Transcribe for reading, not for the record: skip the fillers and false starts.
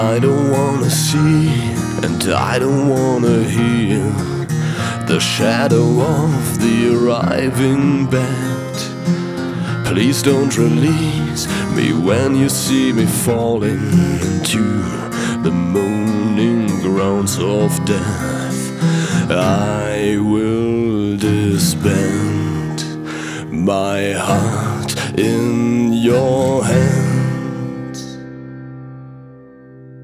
I don't wanna see and I don't wanna hear the shadow of the arriving bat. Please don't release me when you see me falling into the moaning grounds of death. I will disband my heart in your hands.